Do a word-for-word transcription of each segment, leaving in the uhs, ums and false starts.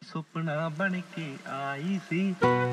ਸੁਪਨਾ ਬਣ ਕੇ ਆਈ ਸੀ।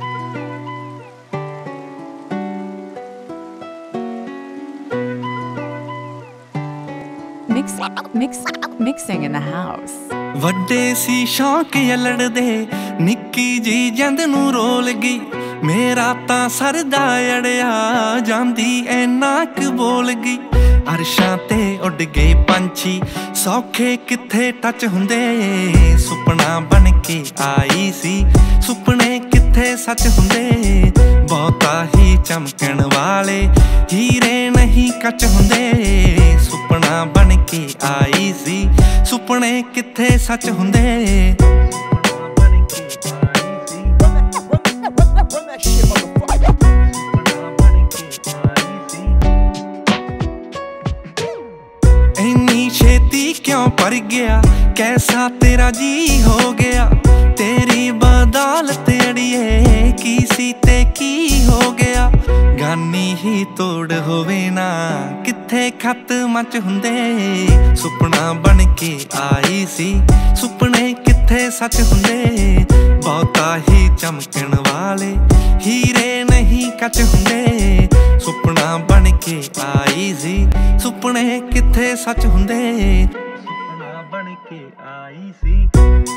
Mix, mix, mixing in the house. ਵੱਡੇ ਸੀ ਸ਼ੌਂਕ ਯਲੜ ਦੇ ਨਿੱਕੀ ਜੀ ਜੰਦ ਨੂੰ ਰੋਲ ਗਈ। ਮੇਰਾ ਤਾਂ ਸਰਦਾ ਅੜਿਆ ਜਾਂਦੀ ਐਨਾ ਕੁ ਬੋਲ ਗਈ। ਅਰਸ਼ਾਂ ਤੇ ਉੱਡ ਗਏ ਪੰਛੀ ਸੌਖੇ ਕਿੱਥੇ ਟੱਚ ਹੁੰਦੇ। ਸੁਪਨਾ ਬਣ ਕੇ ਆਈ ਸੀ ਸੁਪਨੇ ਕਿੱਥੇ ਸੱਚ ਹੁੰਦੇ। ਬਹੁਤਾ ਹੀ ਚਮਕਣ ਵਾਲੇ ਹੀਰੇ ਨਹੀਂ ਕੱਚ ਹੁੰਦੇ। ਸੁਪਨਾ ਬਣ ਕੇ ਆਈ ਸੀ ਸੁਪਨੇ ਕਿੱਥੇ ਸੱਚ ਹੁੰਦੇ। ਇੰਨੀ ਛੇਤੀ ਕਿਉਂ ਪਰ ਗਿਆ ਕੈਸਾ ਤੇਰਾ ਜੀ ਹੋ ਗਿਆ। ਤੇਰੀ ਬਦੌਲਤ ਅੜੀਏ ਕੀ ਸੀ ਤੇ ਕੀ ਹੋ ਗਿਆ। ਗਾਨੀ ਹੀ ਤੋੜ ਹੋਵੇ ਨਾ ਕਿੱਥੇ ਖਤ ਮੱਚ ਹੁੰਦੇ। ਸੁਪਨਾ ਬਣ ਕੇ ਆਈ ਸੀ ਸੁਪਨੇ ਕਿੱਥੇ ਸੱਚ ਹੁੰਦੇ। ਬਹੁਤਾ ਹੀ ਚਮਕਣ ਵਾਲੇ ਹੀਰੇ ਨਹੀਂ ਕੱਚ ਹੁੰਦੇ। ਸੁਪਨਾ ਬਣ ਕੇ ਆਈ ਸੀ ਸੁਪਨੇ ਕਿੱਥੇ ਸੱਚ ਹੁੰਦੇ। ਸੁਪਨਾ ਬਣ ਕੇ ਆਈ ਸੀ।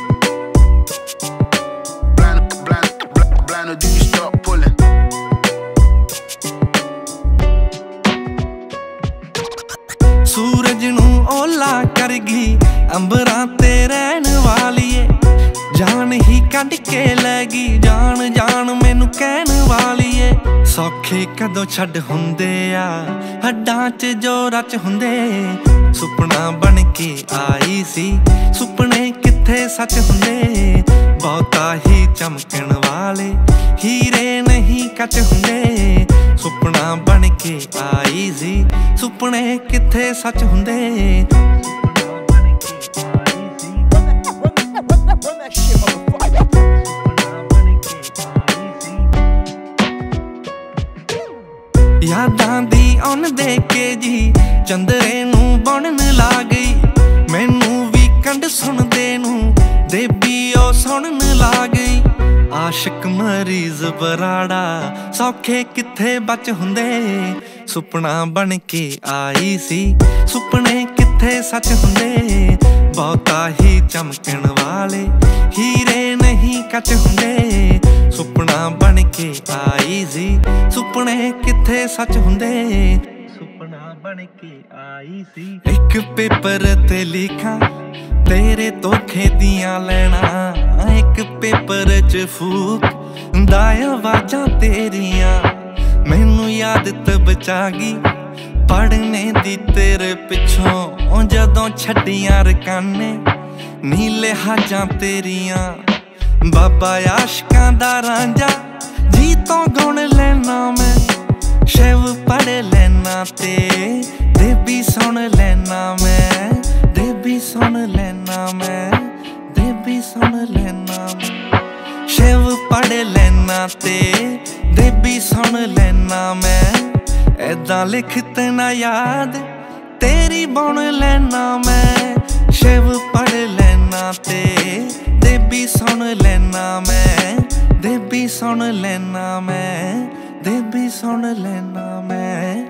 ਸੂਰਜ ਨੂੰ ਓਲਾ ਕਰ ਗਈ ਅੰਬਰਾਂ ਤੇ ਰਹਿਣ ਵਾਲੀਏ। ਜਾਨ ਹੀ ਕੱਢ ਕੇ ਲੈ ਗਈ ਜਾਨ ਜਾਨ ਮੈਨੂੰ ਕਹਿਣ ਵਾਲੀਏ। ਸੌਖੇ ਕਦੋਂ ਛੱਡ ਹੁੰਦੇ ਆ ਹੱਡਾਂ 'ਚ ਜੋ ਰਚ ਹੁੰਦੇ। ਸੁਪਨਾ ਬਣ ਕੇ ਆਈ ਸੀ ਸੁਪਨੇ ਕਿੱਥੇ ਸੱਚ ਹੁੰਦੇ। ਬਹੁਤਾ ਹੀ ਚਮਕਣ ਵਾਲੇ ਹੀਰੇ ਨਹੀਂ ਕੱਚ ਹੁੰਦੇ। ਸੁਪਨਾ ਬਣ ਕੇ ਆਈ ਸੀ ਸੁਪਨੇ ਕਿੱਥੇ ਸੱਚ ਹੁੰਦੇ। ਯਾਦਾਂ ਦੀ ਉਹਨ ਦੇ ਕੇ ਜੀ ਚੰਦਰੇ ਨੂੰ ਬਣਨ ਲਾ ਗਈ। ਮੈਨੂੰ ਵੀ ਕੰਡ ਸੁਣਦੇ ਨੂੰ ਦੇਬੀ ਉਹ ਸੁਣਨ ਲਾ ਗਈ। ਆਸ਼ਿਕ ਮਰੀਜ਼ ਬਰਾੜਾ ਸੌਖੇ ਕਿੱਥੇ ਬਚ ਹੁੰਦੇ। ਸੁਪਨਾ ਬਣ ਕੇ ਆਈ ਸੀ ਸੁਪਨੇ ਕਿੱਥੇ ਸੱਚ ਹੁੰਦੇ। ਬਹੁਤਾ ਹੀ ਚਮਕਣ ਵਾਲੇ ਹੀਰੇ ਨਹੀਂ ਕੱਚ ਹੁੰਦੇ। ਸੁਪਨਾ ਬਣ ਕੇ ਆਈ ਸੀ ਸੁਪਨੇ ਕਿੱਥੇ ਸੱਚ ਹੁੰਦੇ। ਸੁਪਨਾ ਬਣ ਕੇ ਆਈ ਸੀ। ਇੱਕ ਪੇਪਰ ਤੇ ਲਿਖਾਂ ਤੇਰੇ ਧੋਖੇ ਦੀਆਂ ਲੈਣਾ। ਇੱਕ ਪੇਪਰ 'ਚ ਫੂਕ ਦਾ ਆਵਾਜ਼ਾਂ ਤੇਰੀਆਂ। ਮੈਨੂੰ ਯਾਦ ਤਬ ਬਚਾ ਗਈ ਪੜ੍ਹਨੇ ਦੀ ਤੇਰੇ ਪਿੱਛੋਂ ਜਦੋਂ ਛੱਡੀਆਂ ਰਕਾਨੇ ਨੀਲੇ ਹਾਜਾਂ ਤੇਰੀਆਂ। ਬਾਬਾ ਆਸ਼ਕਾਂ ਦਾ ਰਾਂਝਾ ਜੀ ਤੋਂ ਗੁਣ ਲੈਣਾ ਮੈਂ। ਸ਼ਿਵ ਪੜ੍ਹ ਲੈਣਾ ਤੇ ਦੇਬੀ ਸੁਣ ਲੈਣਾ ਮੈਂ। ਦੇਬੀ ਸੁਣ ਲੈਣਾ ਮੈਂ ਦੇਬੀ ਸੁਣ ਲੈਣਾ ਮੈਂ। ਸ਼ਿਵ ਪੜ੍ਹ ਲੈਣਾ ਤੇ ਦੇਬੀ ਸੁਣ ਲੈਣਾ ਮੈਂ। ਏਦਾਂ ਲਿਖਤ ਨਾ ਯਾਦ ਤੇਰੀ ਬੁਣ ਲੈਣਾ ਮੈਂ। ਸ਼ਿਵ ਪੜ੍ਹ ਲੈਣਾ ਤੇ ਦੇਬੀ ਸੁਣ ਲੈਣਾ ਮੈਂ। ਦੇਬੀ ਸੁਣ ਲੈਣਾ ਮੈਂ ਦੇਬੀ ਸੁਣ ਲੈਣਾ ਮੈਂ।